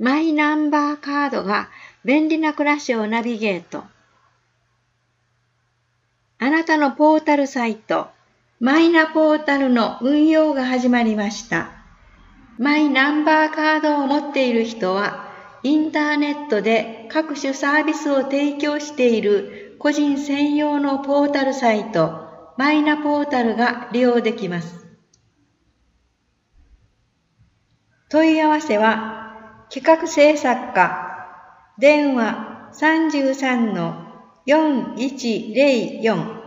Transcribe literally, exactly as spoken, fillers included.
マイナンバーカードが便利な暮らしをナビゲート。あなたのポータルサイト、マイナポータルの運用が始まりました。マイナンバーカードを持っている人は、インターネットで各種サービスを提供している個人専用のポータルサイト、マイナポータルが利用できます。問い合わせは、企画制作課、電話 さんじゅうさんのよんいちゼロよん